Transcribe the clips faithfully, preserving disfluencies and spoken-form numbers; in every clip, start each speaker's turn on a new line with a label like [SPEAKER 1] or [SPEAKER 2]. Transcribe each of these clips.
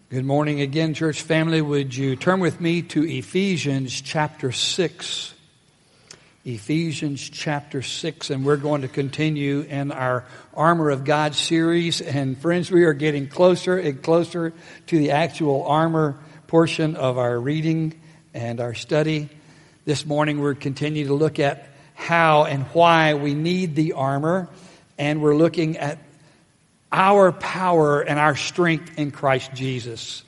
[SPEAKER 1] Good morning again, church family. Would you turn with me to Ephesians chapter six? Ephesians chapter six, and we're going to continue in our Armor of God series. And friends, we are getting closer and closer to the actual armor portion of our reading and our study. This morning we're continuing to look at how and why we need the armor, and we're looking at our power and our strength in Christ Jesus.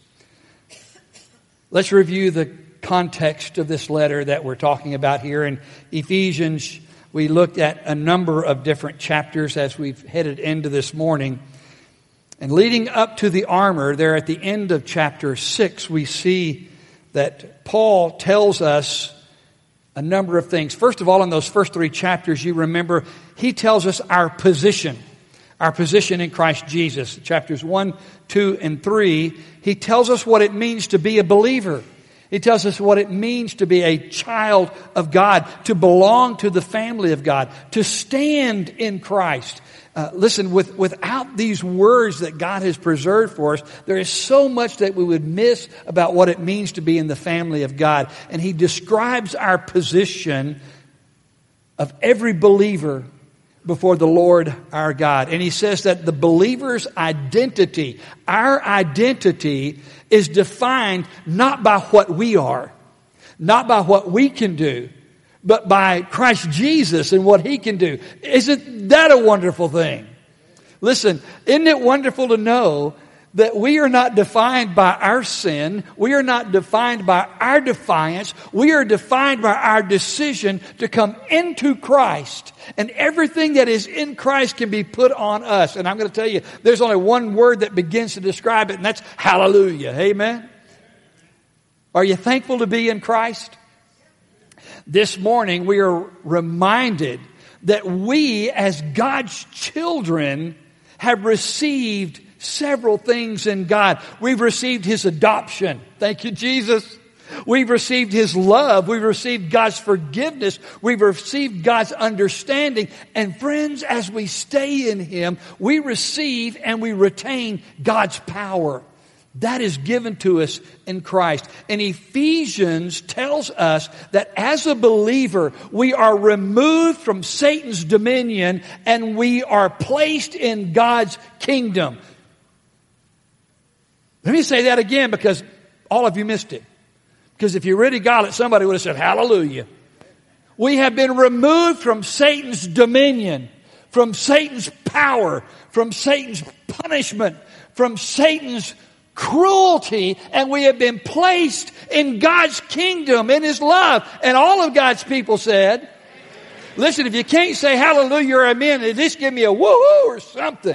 [SPEAKER 1] Let's review the context of this letter that we're talking about here in Ephesians. We looked at a number of different chapters as we've headed into this morning. And leading up to the armor, there at the end of chapter six, we see that Paul tells us a number of things. First of all, in those first three chapters, you remember, he tells us our position. Our position in Christ Jesus. Chapters one, two, and three, he tells us what it means to be a believer. He tells us what it means to be a child of God, to belong to the family of God, to stand in Christ. Uh, listen, with, without these words that God has preserved for us, there is so much that we would miss about what it means to be in the family of God. And he describes our position of every believer before the Lord our God. And he says that the believer's identity, our identity, is defined not by what we are, not by what we can do, but by Christ Jesus and what He can do. Isn't that a wonderful thing? Listen, isn't it wonderful to know that we are not defined by our sin. We are not defined by our defiance. We are defined by our decision to come into Christ. And everything that is in Christ can be put on us. And I'm going to tell you, there's only one word that begins to describe it, and that's hallelujah. Amen? Are you thankful to be in Christ? This morning we are reminded that we as God's children have received several things in God. We've received His adoption. Thank you, Jesus. We've received His love. We've received God's forgiveness. We've received God's understanding. And friends, as we stay in Him, we receive and we retain God's power. That is given to us in Christ. And Ephesians tells us that as a believer, we are removed from Satan's dominion and we are placed in God's kingdom. Let me say that again because all of you missed it. Because if you really got it, somebody would have said, hallelujah. We have been removed from Satan's dominion, from Satan's power, from Satan's punishment, from Satan's cruelty, and we have been placed in God's kingdom, in His love. And all of God's people said, amen. Listen, if you can't say hallelujah or amen, at least give me a woo-hoo or something.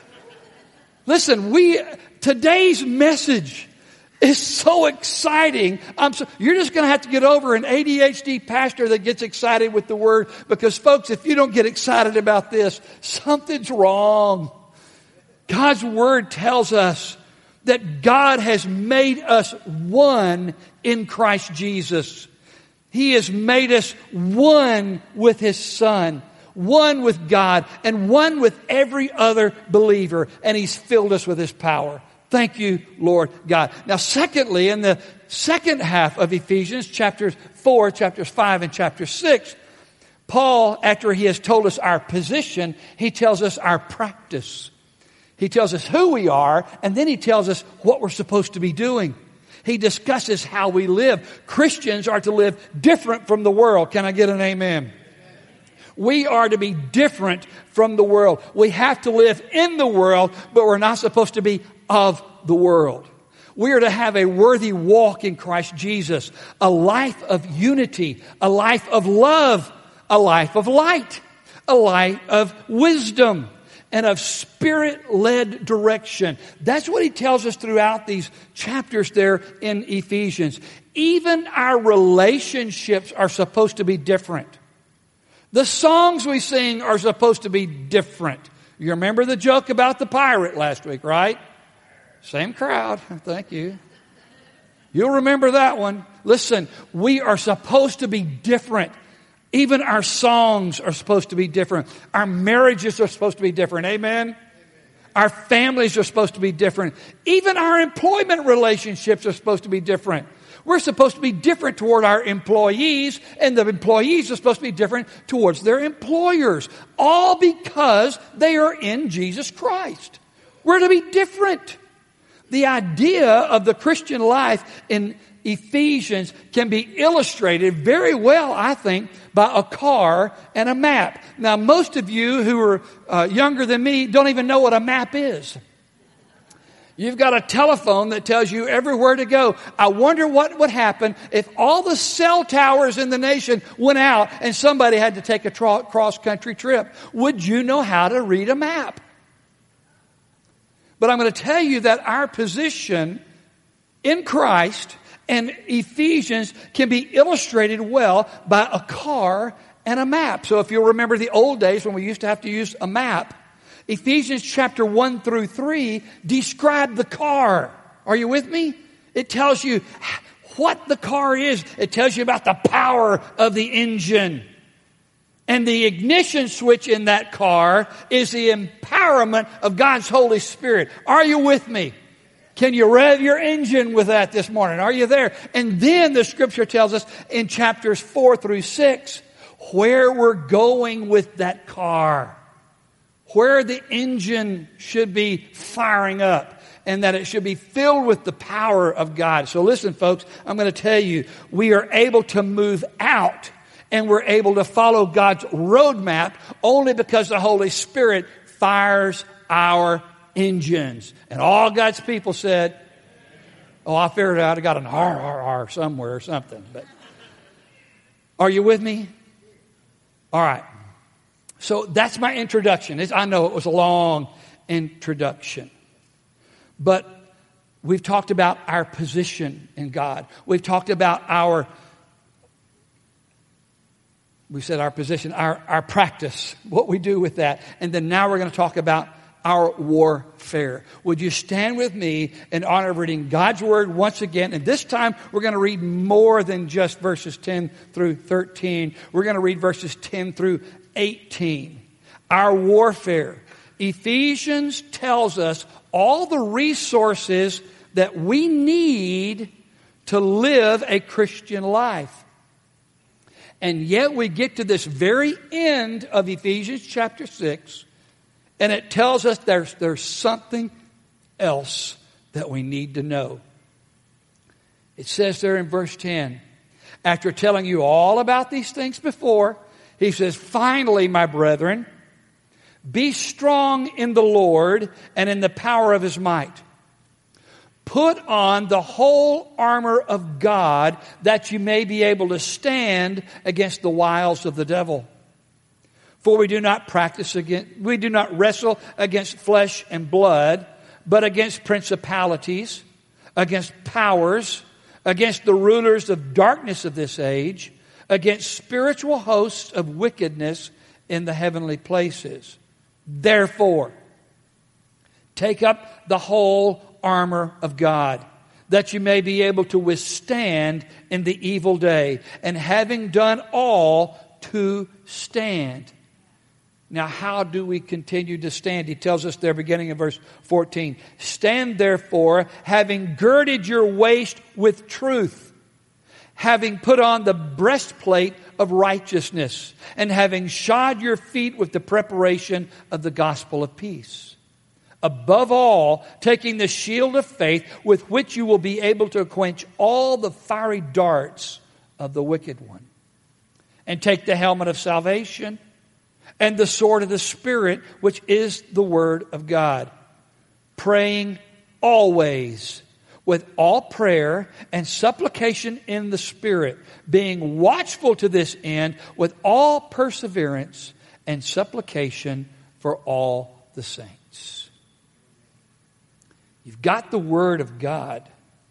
[SPEAKER 1] Listen, we... Today's message is so exciting. I'm so, you're just going to have to get over an A D H D pastor that gets excited with the word, because folks, if you don't get excited about this, something's wrong. God's word tells us that God has made us one in Christ Jesus. He has made us one with His Son, one with God, and one with every other believer, and He's filled us with His power. Thank you, Lord God. Now, secondly, in the second half of Ephesians, chapters four, chapters five, and chapter six, Paul, after he has told us our position, he tells us our practice. He tells us who we are, and then he tells us what we're supposed to be doing. He discusses how we live. Christians are to live different from the world. Can I get an amen? We are to be different from the world. We have to live in the world, but we're not supposed to be of the world. We are to have a worthy walk in Christ Jesus, a life of unity, a life of love, a life of light, a life of wisdom, and of Spirit-led direction. That's what he tells us throughout these chapters there in Ephesians. Even our relationships are supposed to be different. The songs we sing are supposed to be different. You remember the joke about the pirate last week, right? Same crowd. Thank you. You'll remember that one. Listen, we are supposed to be different. Even our songs are supposed to be different. Our marriages are supposed to be different. Amen? Our families are supposed to be different. Even our employment relationships are supposed to be different. We're supposed to be different toward our employees, and the employees are supposed to be different towards their employers. All because they are in Jesus Christ. We're to be different. The idea of the Christian life in Ephesians can be illustrated very well, I think, by a car and a map. Now, most of you who are uh, younger than me don't even know what a map is. You've got a telephone that tells you everywhere to go. I wonder what would happen if all the cell towers in the nation went out and somebody had to take a tra- cross-country trip. Would you know how to read a map? But I'm going to tell you that our position in Christ and Ephesians can be illustrated well by a car and a map. So if you'll remember the old days when we used to have to use a map, Ephesians chapter one through three describe the car. Are you with me? It tells you what the car is. It tells you about the power of the engine. And the ignition switch in that car is the empowerment of God's Holy Spirit. Are you with me? Can you rev your engine with that this morning? Are you there? And then the scripture tells us in chapters four through six where we're going with that car. Where the engine should be firing up, and that it should be filled with the power of God. So listen, folks, I'm going to tell you, we are able to move out, and we're able to follow God's roadmap only because the Holy Spirit fires our engines. And all God's people said, oh, I figured it out. I got an R R R somewhere or something. But are you with me? All right. So that's my introduction. It's, I know it was a long introduction. But we've talked about our position in God. We've talked about our, we said our position, our, our practice, what we do with that. And then now we're going to talk about our warfare. Would you stand with me in honor of reading God's Word once again? And this time we're going to read more than just verses ten through thirteen. We're going to read verses ten through eighteen. Our warfare. Ephesians tells us all the resources that we need to live a Christian life. And yet we get to this very end of Ephesians chapter six, and it tells us there's, there's something else that we need to know. It says there in verse ten, after telling you all about these things before, he says, finally, my brethren, be strong in the Lord and in the power of His might. Put on the whole armor of God that you may be able to stand against the wiles of the devil. For we do not practice against, we do not wrestle against flesh and blood, but against principalities, against powers, against the rulers of darkness of this age, against spiritual hosts of wickedness in the heavenly places. Therefore, take up the whole armor of God, that you may be able to withstand in the evil day, and having done all, to stand. Now, how do we continue to stand? He tells us there, beginning in verse fourteen. Stand therefore, having girded your waist with truth, having put on the breastplate of righteousness, and having shod your feet with the preparation of the gospel of peace. Above all, taking the shield of faith, with which you will be able to quench all the fiery darts of the wicked one. And take the helmet of salvation and the sword of the Spirit, which is the word of God. Praying always with all prayer and supplication in the Spirit, being watchful to this end with all perseverance and supplication for all the saints. You've got the Word of God.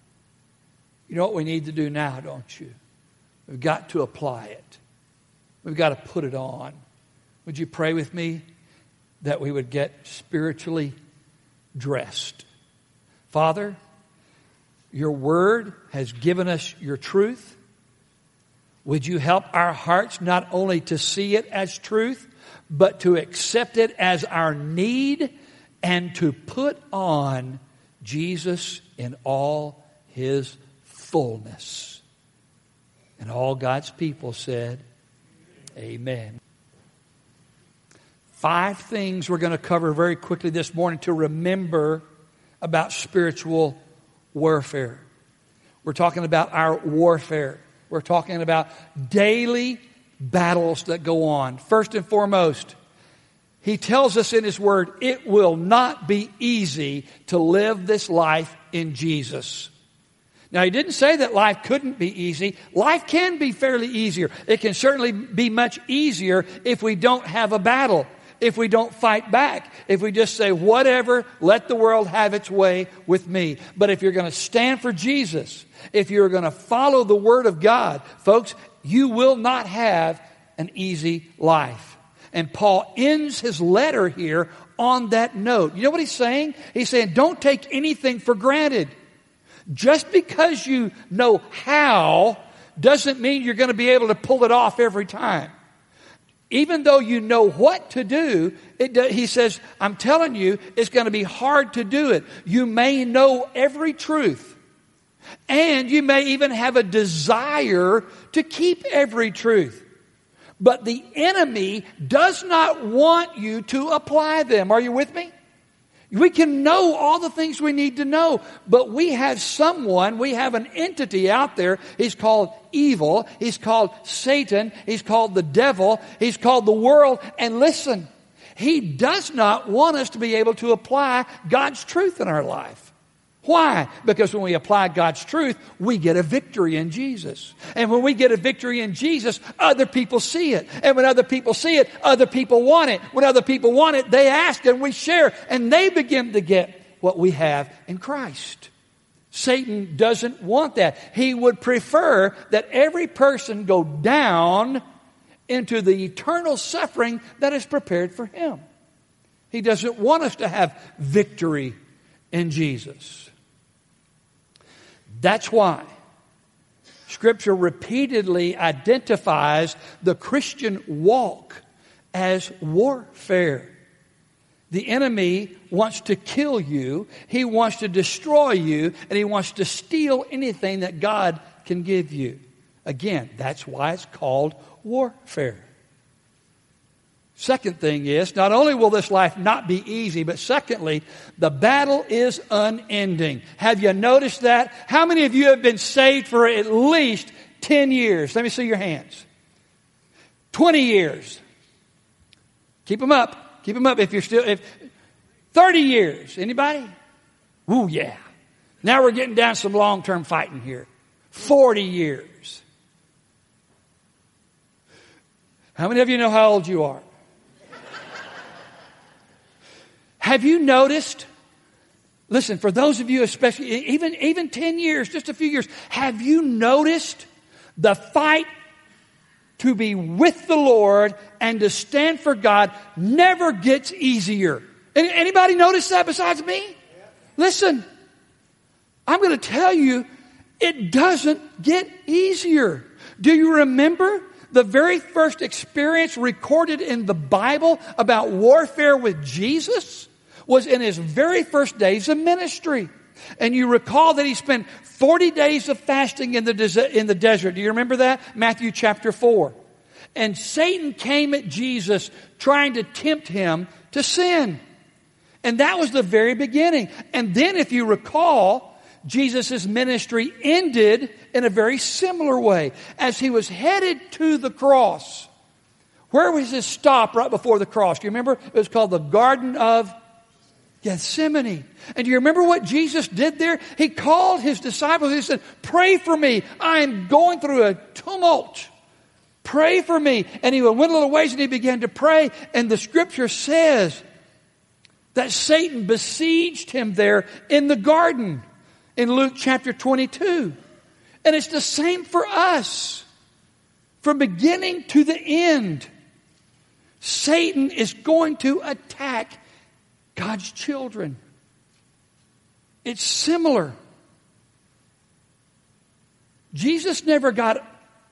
[SPEAKER 1] You know what we need to do now, don't you? We've got to apply it. We've got to put it on. Would you pray with me that we would get spiritually dressed? Father, your Word has given us your truth. Would you help our hearts not only to see it as truth, but to accept it as our need and to put on Jesus in all His fullness. And all God's people said, amen. Five things we're going to cover very quickly this morning to remember about spiritual warfare. We're talking about our warfare. We're talking about daily battles that go on. First and foremost, He tells us in His Word, it will not be easy to live this life in Jesus. Now, He didn't say that life couldn't be easy. Life can be fairly easier. It can certainly be much easier if we don't have a battle, if we don't fight back, if we just say, whatever, let the world have its way with me. But if you're going to stand for Jesus, if you're going to follow the Word of God, folks, you will not have an easy life. And Paul ends his letter here on that note. You know what he's saying? He's saying, don't take anything for granted. Just because you know how doesn't mean you're going to be able to pull it off every time. Even though you know what to do, it, he says, I'm telling you, it's going to be hard to do it. You may know every truth. And you may even have a desire to keep every truth. But the enemy does not want you to apply them. Are you with me? We can know all the things we need to know, but we have someone, we have an entity out there. He's called evil. He's called Satan. He's called the devil. He's called the world. And listen, he does not want us to be able to apply God's truth in our life. Why? Because when we apply God's truth, we get a victory in Jesus. And when we get a victory in Jesus, other people see it. And when other people see it, other people want it. When other people want it, they ask and we share. And they begin to get what we have in Christ. Satan doesn't want that. He would prefer that every person go down into the eternal suffering that is prepared for him. He doesn't want us to have victory in Jesus. That's why Scripture repeatedly identifies the Christian walk as warfare. The enemy wants to kill you, he wants to destroy you, and he wants to steal anything that God can give you. Again, that's why it's called warfare. Second thing is, not only will this life not be easy, but secondly, the battle is unending. Have you noticed that? How many of you have been saved for at least ten years? Let me see your hands. twenty years. Keep them up. Keep them up if you're still... If, thirty years. Anybody? Ooh, yeah. Now we're getting down some long-term fighting here. forty years. How many of you know how old you are? Have you noticed, listen, for those of you especially, even, even ten years, just a few years, have you noticed the fight to be with the Lord and to stand for God never gets easier? Any, anybody notice that besides me? Yeah. Listen, I'm going to tell you, it doesn't get easier. Do you remember the very first experience recorded in the Bible about warfare with Jesus? Was in his very first days of ministry. And you recall that he spent forty days of fasting in the, des- in the desert. Do you remember that? Matthew chapter four. And Satan came at Jesus trying to tempt him to sin. And that was the very beginning. And then if you recall, Jesus' ministry ended in a very similar way. As he was headed to the cross. Where was his stop right before the cross? Do you remember? It was called the Garden of Gethsemane. And do you remember what Jesus did there? He called his disciples. He said, pray for me. I am going through a tumult. Pray for me. And he went a little ways and he began to pray. And the scripture says that Satan besieged him there in the garden in Luke chapter twenty-two. And it's the same for us. From beginning to the end, Satan is going to attack God's children. It's similar. Jesus never got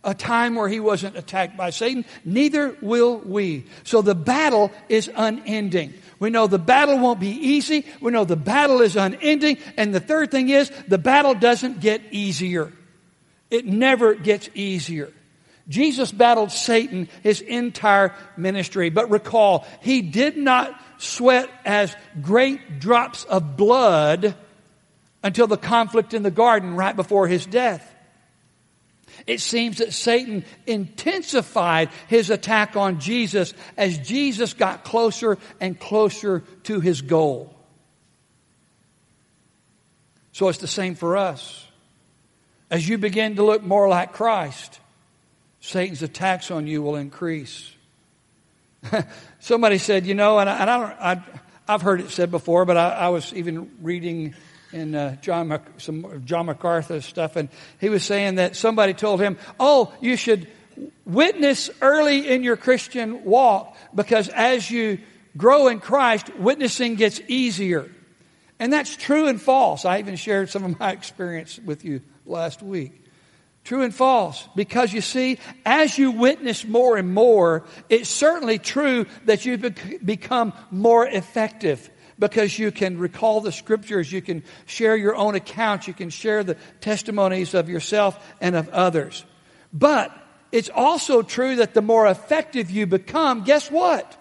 [SPEAKER 1] a time where he wasn't attacked by Satan. Neither will we. So the battle is unending. We know the battle won't be easy. We know the battle is unending. And the third thing is, the battle doesn't get easier. It never gets easier. Jesus battled Satan his entire ministry. But recall, he did not sweat as great drops of blood until the conflict in the garden right before his death. It seems that Satan intensified his attack on Jesus as Jesus got closer and closer to his goal. So it's the same for us. As you begin to look more like Christ, Satan's attacks on you will increase. Somebody said, you know, and I, and I don't, I, I've heard it said before, but I, I was even reading in uh, John Mac, some John MacArthur stuff, and he was saying that somebody told him, "Oh, you should witness early in your Christian walk because as you grow in Christ, witnessing gets easier." And that's true and false. I even shared some of my experience with you last week. True and false. Because you see, as you witness more and more, it's certainly true that you bec- become more effective. Because you can recall the scriptures, you can share your own accounts, you can share the testimonies of yourself and of others. But it's also true that the more effective you become, guess what?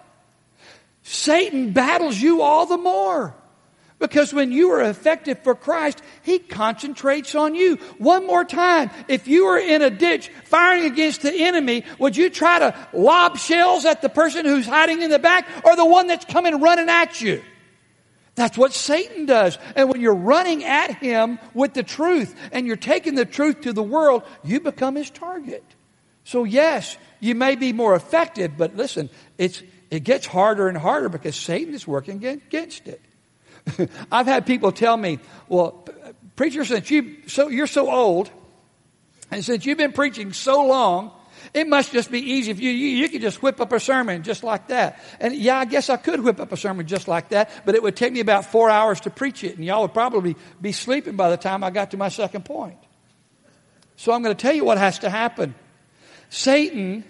[SPEAKER 1] Satan battles you all the more. Because when you are effective for Christ, he concentrates on you. One more time, if you were in a ditch firing against the enemy, would you try to lob shells at the person who's hiding in the back or the one that's coming running at you? That's what Satan does. And when you're running at him with the truth and you're taking the truth to the world, you become his target. So yes, you may be more effective, but listen, it's it gets harder and harder because Satan is working against it. I've had people tell me, well, preacher, since you so you're so old, and since you've been preaching so long, it must just be easy if you, you, you could just whip up a sermon just like that. And yeah, I guess I could whip up a sermon just like that, but it would take me about four hours to preach it. And y'all would probably be sleeping by the time I got to my second point. So I'm going to tell you what has to happen. Satan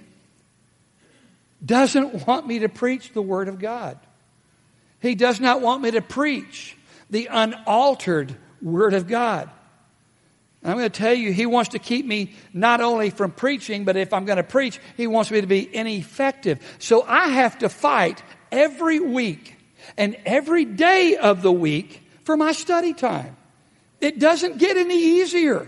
[SPEAKER 1] doesn't want me to preach the Word of God. He does not want me to preach the unaltered Word of God. I'm going to tell you, he wants to keep me not only from preaching, but if I'm going to preach, he wants me to be ineffective. So I have to fight every week and every day of the week for my study time. It doesn't get any easier.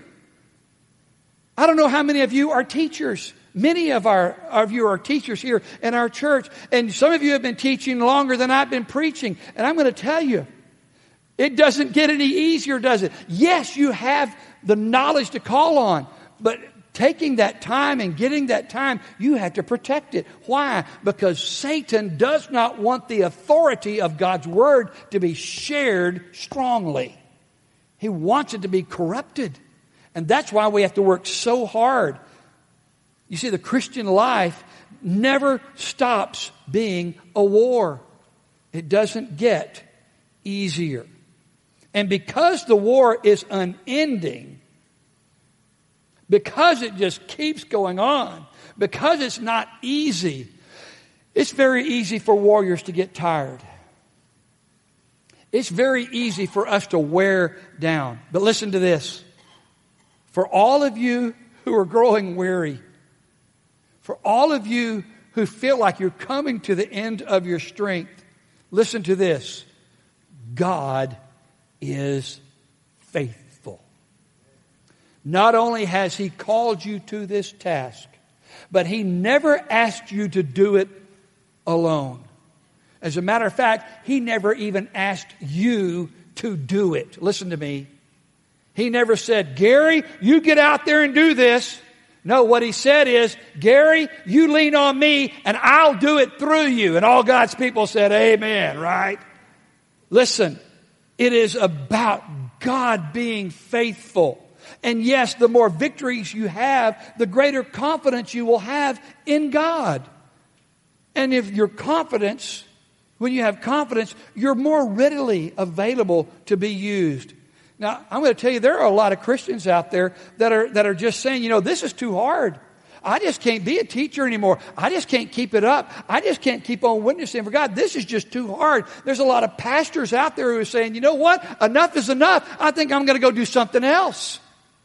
[SPEAKER 1] I don't know how many of you are teachers. Many of our of you are teachers here in our church, and some of you have been teaching longer than I've been preaching. And I'm going to tell you, it doesn't get any easier, does it? Yes, you have the knowledge to call on, but taking that time and getting that time, you have to protect it. Why? Because Satan does not want the authority of God's Word to be shared strongly. He wants it to be corrupted. And that's why we have to work so hard. You see, the Christian life never stops being a war. It doesn't get easier. And because the war is unending, because it just keeps going on, because it's not easy, it's very easy for warriors to get tired. It's very easy for us to wear down. But listen to this. For all of you who are growing weary, for all of you who feel like you're coming to the end of your strength, listen to this. God is faithful. Not only has He called you to this task, but He never asked you to do it alone. As a matter of fact, He never even asked you to do it. Listen to me. He never said, Gary, you get out there and do this. No, what He said is, Gary, you lean on me and I'll do it through you. And all God's people said, amen, right? Listen, it is about God being faithful. And yes, the more victories you have, the greater confidence you will have in God. And if your confidence, when you have confidence, you're more readily available to be used. Now, I'm going to tell you, there are a lot of Christians out there that are that are just saying, you know, this is too hard. I just can't be a teacher anymore. I just can't keep it up. I just can't keep on witnessing for God. This is just too hard. There's a lot of pastors out there who are saying, you know what? Enough is enough. I think I'm going to go do something else.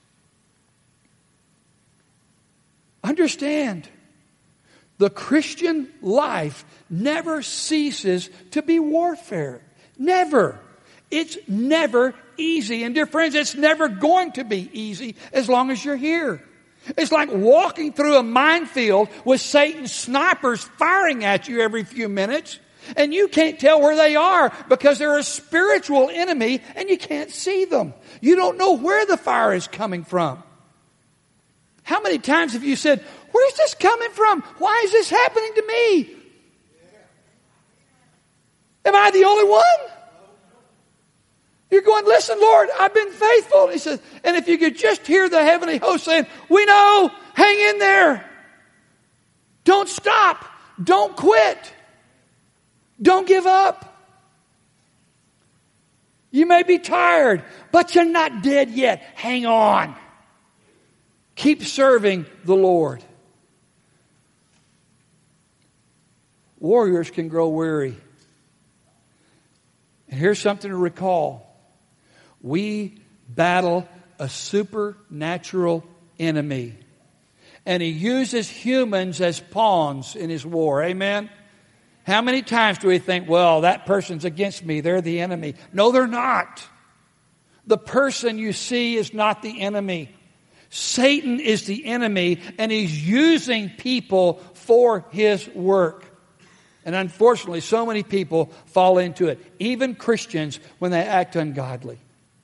[SPEAKER 1] Understand, the Christian life never ceases to be warfare. Never. It's never easy. And dear friends, it's never going to be easy as long as you're here. It's like walking through a minefield with Satan's snipers firing at you every few minutes. And you can't tell where they are because they're a spiritual enemy and you can't see them. You don't know where the fire is coming from. How many times have you said, where's this coming from? Why is this happening to me? Am I the only one? You're going, listen, Lord, I've been faithful. He says, and if you could just hear the heavenly host saying, we know, hang in there. Don't stop. Don't quit. Don't give up. You may be tired, but you're not dead yet. Hang on. Keep serving the Lord. Warriors can grow weary. And here's something to recall. We battle a supernatural enemy. And he uses humans as pawns in his war. Amen? How many times do we think, well, that person's against me, they're the enemy? No, they're not. The person you see is not the enemy. Satan is the enemy, and he's using people for his work. And unfortunately, so many people fall into it, even Christians, when they act ungodly.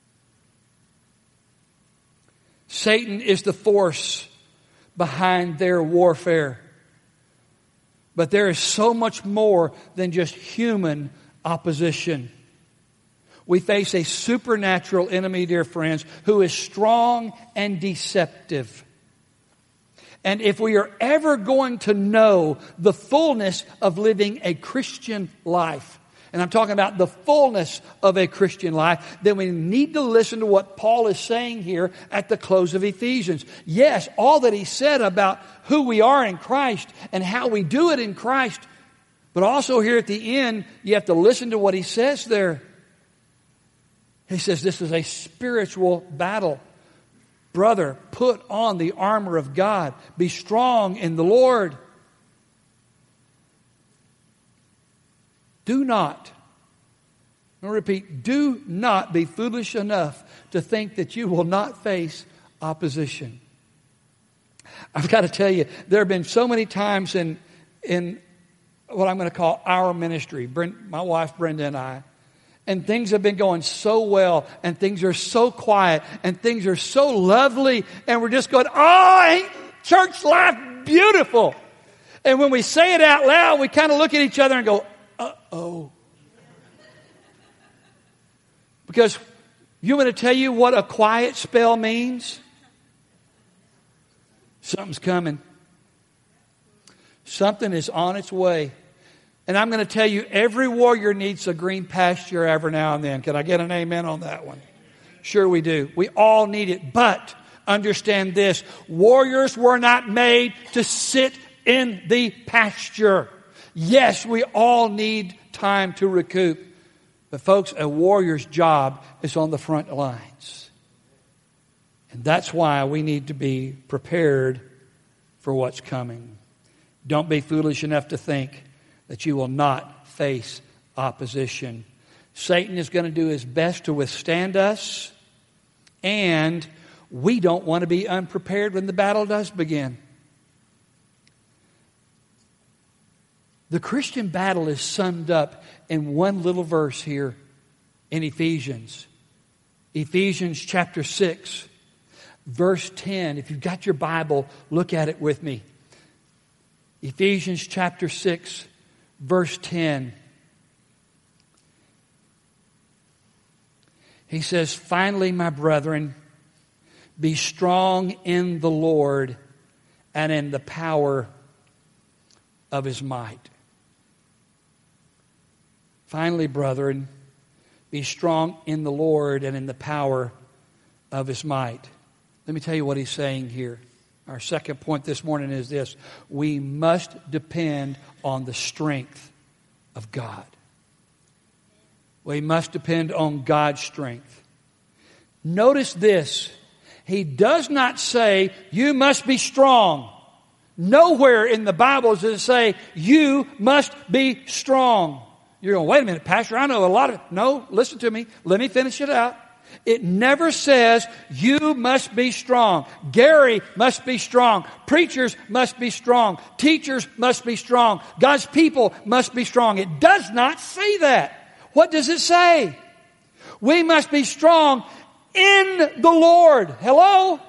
[SPEAKER 1] Satan is the force behind their warfare. But there is so much more than just human opposition. We face a supernatural enemy, dear friends, who is strong and deceptive. And if we are ever going to know the fullness of living a Christian life, and I'm talking about the fullness of a Christian life, then we need to listen to what Paul is saying here at the close of Ephesians. Yes, all that he said about who we are in Christ and how we do it in Christ, but also here at the end, you have to listen to what he says there. He says this is a spiritual battle. Brother, put on the armor of God. Be strong in the Lord. Do not, I'll repeat, do not be foolish enough to think that you will not face opposition. I've got to tell you, there have been so many times in, in what I'm going to call our ministry, Brent, my wife Brenda and I, and things have been going so well, and things are so quiet, and things are so lovely, and we're just going, oh, ain't church life beautiful? And when we say it out loud, we kind of look at each other and go, uh-oh. Because you want to tell you what a quiet spell means? Something's coming. Something is on its way. And I'm going to tell you, every warrior needs a green pasture every now and then. Can I get an amen on that one? Sure we do. We all need it. But understand this. Warriors were not made to sit in the pasture. Yes, we all need time to recoup. But folks, a warrior's job is on the front lines. And that's why we need to be prepared for what's coming. Don't be foolish enough to think that you will not face opposition. Satan is going to do his best to withstand us, and we don't want to be unprepared when the battle does begin. The Christian battle is summed up in one little verse here in Ephesians. Ephesians chapter six, verse ten. If you've got your Bible, look at it with me. Ephesians chapter six, verse ten. He says, finally, my brethren, be strong in the Lord and in the power of His might. Finally, brethren, be strong in the Lord and in the power of His might. Let me tell you what he's saying here. Our second point this morning is this. We must depend on the strength of God. We must depend on God's strength. Notice this. He does not say, you must be strong. Nowhere in the Bible does it say, you must be strong. You're going, wait a minute, Pastor, I know a lot of... No, listen to me. Let me finish it out. It never says, you must be strong. Gary must be strong. Preachers must be strong. Teachers must be strong. God's people must be strong. It does not say that. What does it say? We must be strong in the Lord. Hello?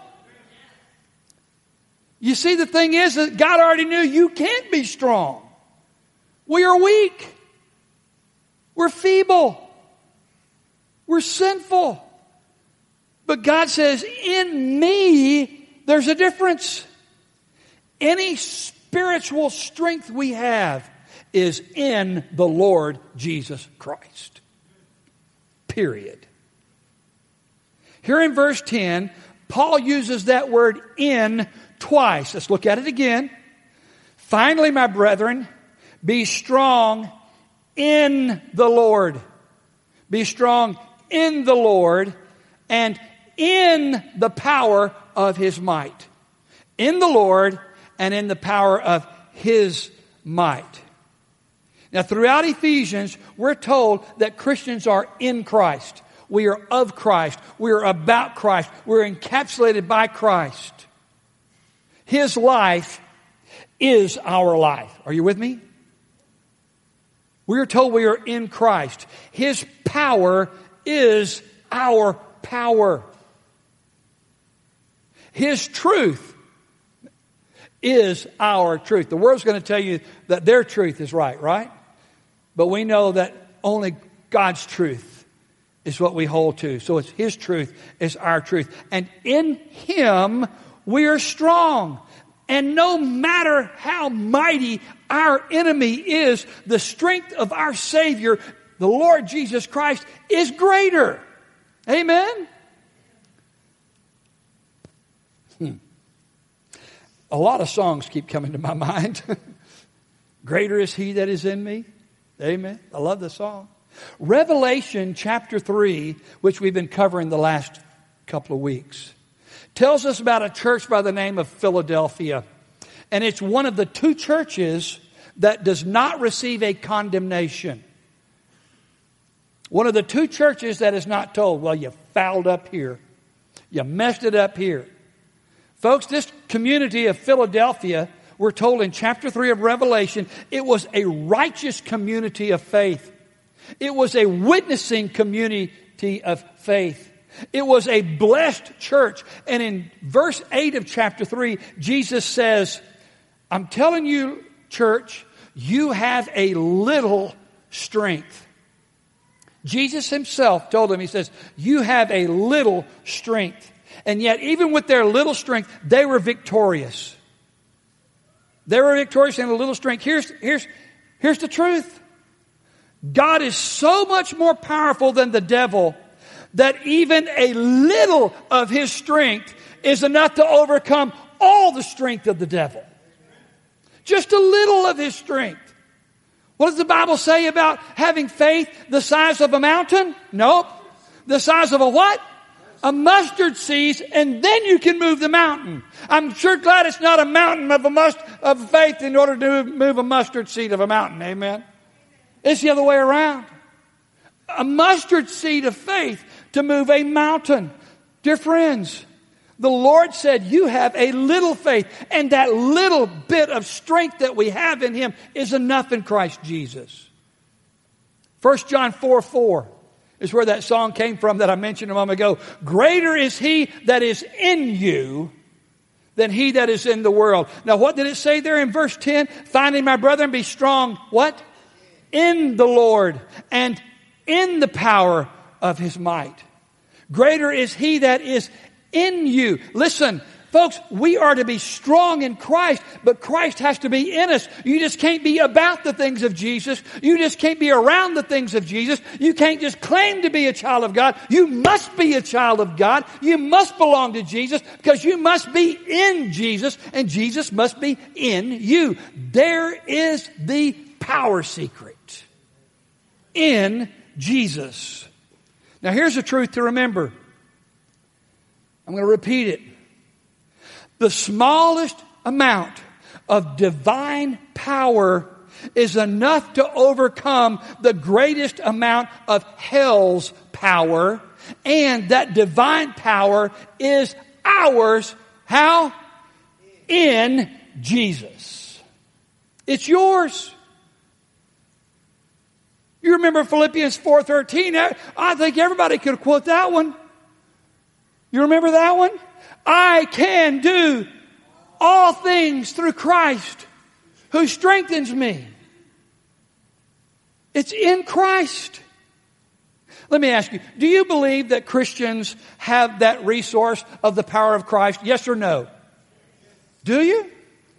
[SPEAKER 1] You see, the thing is that God already knew you can't be strong. We are weak. We're feeble. We're sinful. But God says, in me, there's a difference. Any spiritual strength we have is in the Lord Jesus Christ. Period. Here in verse ten, Paul uses that word in twice. Let's look at it again. Finally, my brethren, be strong in the Lord. Be strong in the Lord and in the power of His might. In the Lord and in the power of His might. Now, throughout Ephesians, we're told that Christians are in Christ. We are of Christ. We are about Christ. We're encapsulated by Christ. His life is our life. Are you with me? We are told we are in Christ. His power is our power. His truth is our truth. The world's going to tell you that their truth is right, right? But we know that only God's truth is what we hold to. So it's His truth is our truth. And in Him we are strong. And no matter how mighty our enemy is, the strength of our Savior, the Lord Jesus Christ, is greater. Amen? Hmm. A lot of songs keep coming to my mind. Greater is He that is in me. Amen. I love the song. Revelation chapter three, which we've been covering the last couple of weeks, tells us about a church by the name of Philadelphia. And it's one of the two churches that does not receive a condemnation. One of the two churches that is not told, well, you fouled up here. You messed it up here. Folks, this community of Philadelphia, we're told in chapter three of Revelation, it was a righteous community of faith. It was a witnessing community of faith. It was a blessed church. And in verse eight of chapter three, Jesus says, I'm telling you, church, you have a little strength. Jesus Himself told them, He says, you have a little strength. And yet, even with their little strength, they were victorious. They were victorious in a little strength. Here's, here's, here's the truth. God is so much more powerful than the devil that even a little of His strength is enough to overcome all the strength of the devil. Just a little of His strength. What does the Bible say about having faith the size of a mountain? Nope. The size of a what? A mustard seed, and then you can move the mountain. I'm sure glad it's not a mountain of a must of faith in order to move a mustard seed of a mountain. Amen. It's the other way around. A mustard seed of faith to move a mountain. Dear friends, the Lord said you have a little faith, and that little bit of strength that we have in Him is enough in Christ Jesus. First John four four is where that song came from that I mentioned a moment ago. Greater is He that is in you than he that is in the world. Now what did it say there in verse ten? Finally, my brethren, be strong. What? In the Lord and in the power of His might. Greater is He that is in you. Listen, Folks, we are to be strong in Christ, but Christ has to be in us. You just can't be about the things of Jesus. You just can't be around the things of Jesus. You can't just claim to be a child of God. You must be a child of God. You must belong to Jesus because you must be in Jesus and Jesus must be in you. There is the power secret. In Jesus. Now here's the truth to remember. I'm going to repeat it. The smallest amount of divine power is enough to overcome the greatest amount of hell's power. And that divine power is ours. How? In Jesus. It's yours. You remember Philippians four thirteen? I think everybody could quote that one. You remember that one? I can do all things through Christ who strengthens me. It's in Christ. Let me ask you, do you believe that Christians have that resource of the power of Christ? Yes or no? Do you?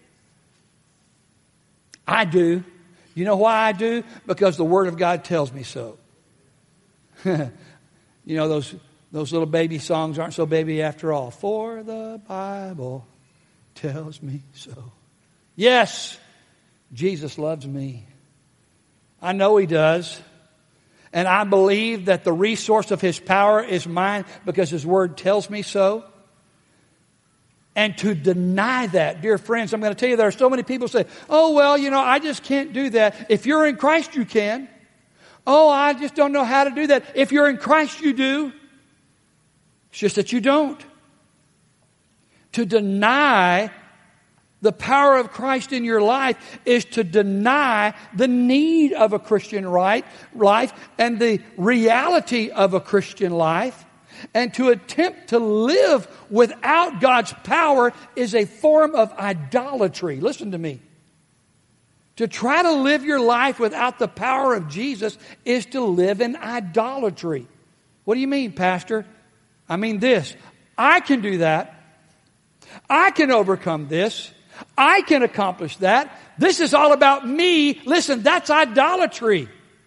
[SPEAKER 1] I do. You know why I do? Because the Word of God tells me so. You know, those those little baby songs aren't so baby after all. For the Bible tells me so. Yes, Jesus loves me. I know He does. And I believe that the resource of His power is mine because His Word tells me so. And to deny that, dear friends, I'm going to tell you there are so many people who say, oh, well, you know, I just can't do that. If you're in Christ, you can. Oh, I just don't know how to do that. If you're in Christ, you do. It's just that you don't. To deny the power of Christ in your life is to deny the need of a Christian right, life and the reality of a Christian life. And to attempt to live without God's power is a form of idolatry. Listen to me. To try to live your life without the power of Jesus is to live in idolatry. What do you mean, Pastor? I mean this. I can do that. I can overcome this. I can accomplish that. This is all about me. Listen, that's idolatry.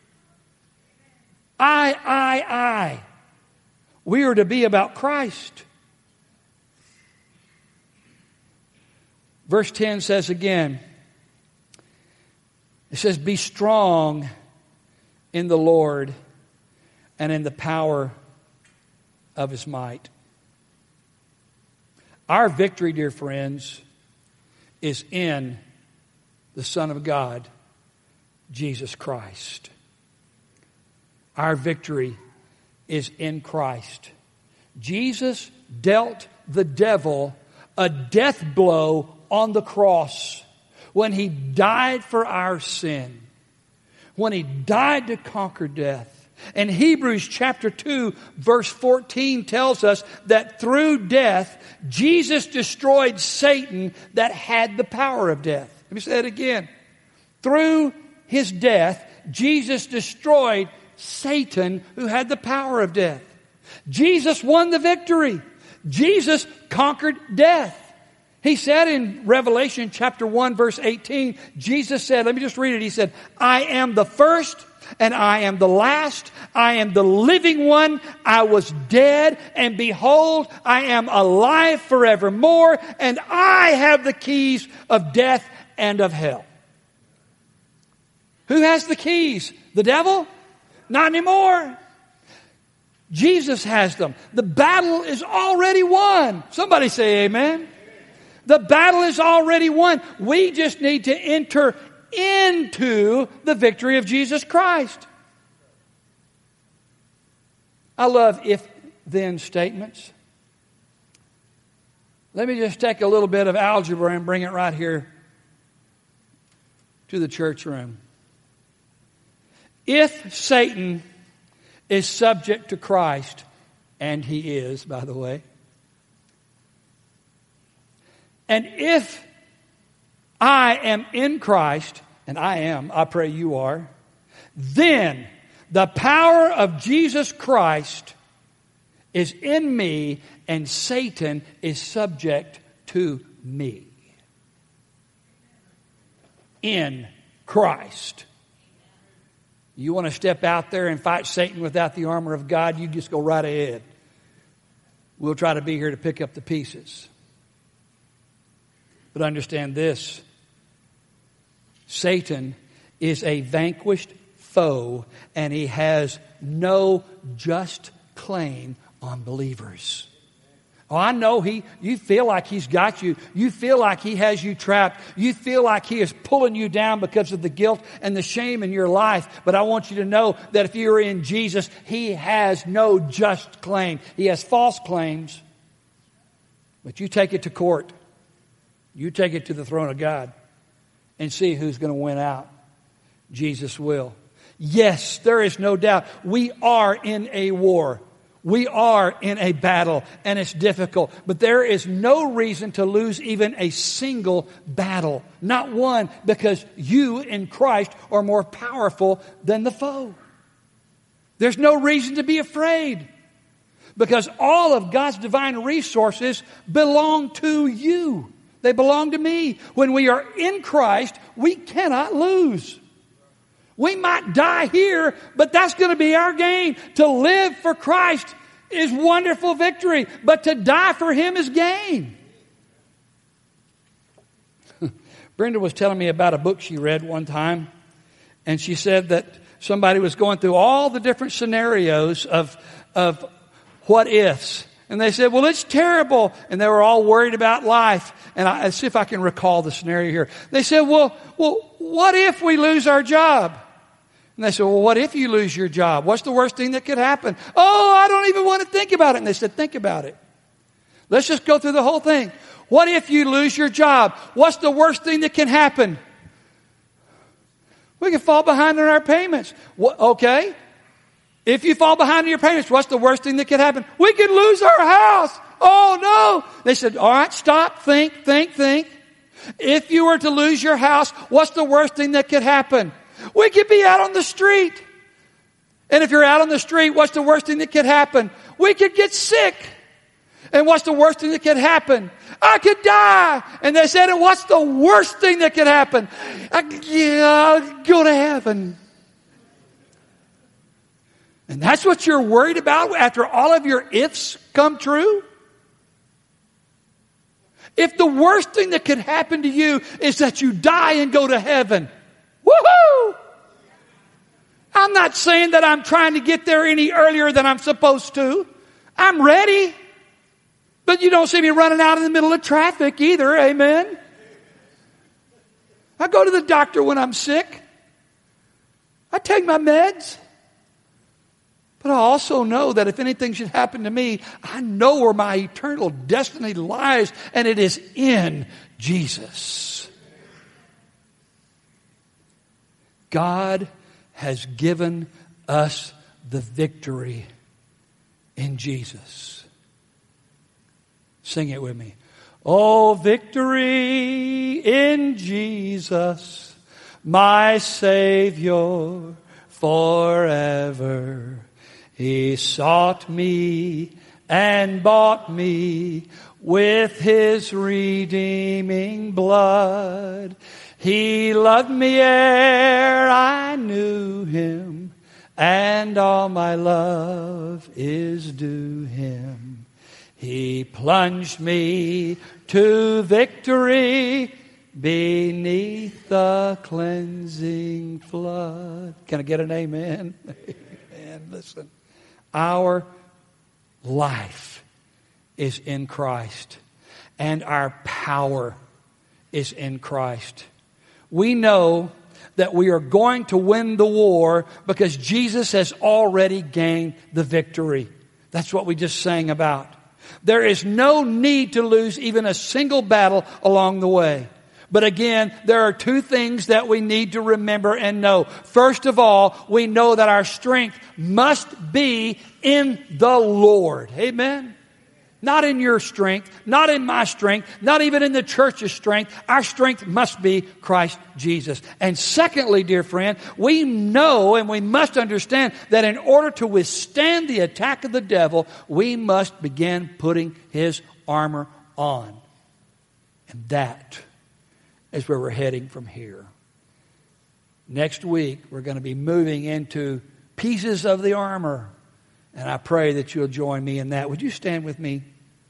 [SPEAKER 1] I, I, I. We are to be about Christ. Verse ten says again, it says, be strong in the Lord and in the power of His might. Our victory, dear friends, is in the Son of God, Jesus Christ. Our victory is in Christ. Jesus dealt the devil a death blow on the cross when He died for our sin, when He died to conquer death. And Hebrews chapter two verse fourteen tells us that through death, Jesus destroyed Satan that had the power of death. Let me say it again. Through His death, Jesus destroyed Satan who had the power of death. Jesus won the victory. Jesus conquered death. He said in Revelation chapter one verse eighteen, Jesus said, let me just read it. He said, I am the first and I am the last. I am the living one. I was dead, and behold, I am alive forevermore, and I have the keys of death and of hell. Who has the keys? The devil? Not anymore. Jesus has them. The battle is already won. Somebody say amen. The battle is already won. We just need to enter into the victory of Jesus Christ. I love if-then statements. Let me just take a little bit of algebra and bring it right here to the church room. If Satan is subject to Christ, and he is, by the way, and if I am in Christ, and I am, I pray you are, then the power of Jesus Christ is in me, and Satan is subject to me. In Christ. You want to step out there and fight Satan without the armor of God, you just go right ahead. We'll try to be here to pick up the pieces. But understand this. Satan is a vanquished foe, and he has no just claim on believers. Oh, I know he, you feel like he's got you. You feel like he has you trapped. You feel like he is pulling you down because of the guilt and the shame in your life. But I want you to know that if you're in Jesus, he has no just claim. He has false claims. But you take it to court. You take it to the throne of God and see who's going to win out. Jesus will. Yes, there is no doubt. We are in a war. We are in a battle, and it's difficult. But there is no reason to lose even a single battle. Not one, because you in Christ are more powerful than the foe. There's no reason to be afraid, because all of God's divine resources belong to you. They belong to me. When we are in Christ, we cannot lose. We might die here, but that's going to be our gain. To live for Christ is wonderful victory, but to die for Him is gain. Brenda was telling me about a book she read one time, and she said that somebody was going through all the different scenarios of, of what ifs. And they said, well, it's terrible. And they were all worried about life. And I, let's see if I can recall the scenario here. They said, well, well, what if we lose our job? And they said, well, what if you lose your job? What's the worst thing that could happen? Oh, I don't even want to think about it. And they said, think about it. Let's just go through the whole thing. What if you lose your job? What's the worst thing that can happen? We can fall behind on our payments. What, okay. If you fall behind on your payments, what's the worst thing that could happen? We could lose our house. Oh, no. They said, all right, stop, think, think, think. If you were to lose your house, what's the worst thing that could happen? We could be out on the street. And if you're out on the street, what's the worst thing that could happen? We could get sick. And what's the worst thing that could happen? I could die. And they said, and what's the worst thing that could happen? I, yeah, I'll go to heaven. And that's what you're worried about after all of your ifs come true? If the worst thing that could happen to you is that you die and go to heaven, woohoo! I'm not saying that I'm trying to get there any earlier than I'm supposed to. I'm ready. But you don't see me running out in the middle of traffic either, amen? I go to the doctor when I'm sick. I take my meds. But I also know that if anything should happen to me, I know where my eternal destiny lies, and it is in Jesus. God has given us the victory in Jesus. Sing it with me. Oh, victory in Jesus, my Savior forever. He sought me and bought me with His redeeming blood. He loved me ere I knew Him, and all my love is due Him. He plunged me to victory beneath the cleansing flood. Can I get an amen? Amen. Listen. Our life is in Christ, and our power is in Christ. We know that we are going to win the war because Jesus has already gained the victory. That's what we just sang about. There is no need to lose even a single battle along the way. But again, there are two things that we need to remember and know. First of all, we know that our strength must be in the Lord. Amen? Not in your strength, not in my strength, not even in the church's strength. Our strength must be Christ Jesus. And secondly, dear friend, we know and we must understand that in order to withstand the attack of the devil, we must begin putting his armor on. And that is where we're heading from here. Next week, we're going to be moving into pieces of the armor. And I pray that you'll join me in that. Would you stand with me?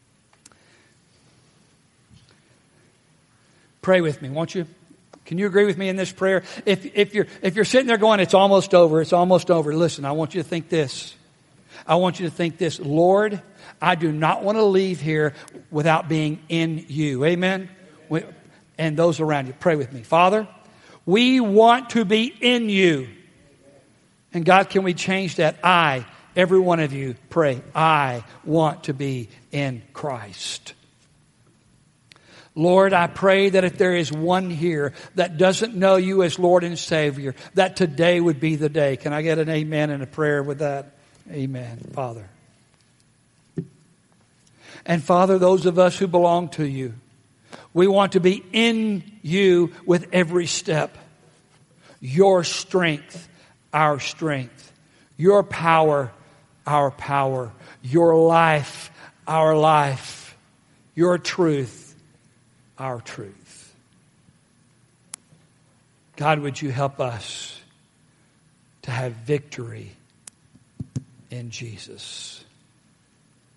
[SPEAKER 1] Pray with me, won't you? Can you agree with me in this prayer? If, if you're, if you're sitting there going, it's almost over, it's almost over. Listen, I want you to think this. I want you to think this. Lord, I do not want to leave here without being in you. Amen? We, and those around you, pray with me. Father, we want to be in you. And God, can we change that? I, every one of you, pray. I want to be in Christ. Lord, I pray that if there is one here that doesn't know you as Lord and Savior, that today would be the day. Can I get an amen and a prayer with that? Amen, Father. And Father, those of us who belong to you, we want to be in you with every step. Your strength, our strength. Your power, our power. Your life, our life. Your truth, our truth. God, would you help us to have victory in Jesus?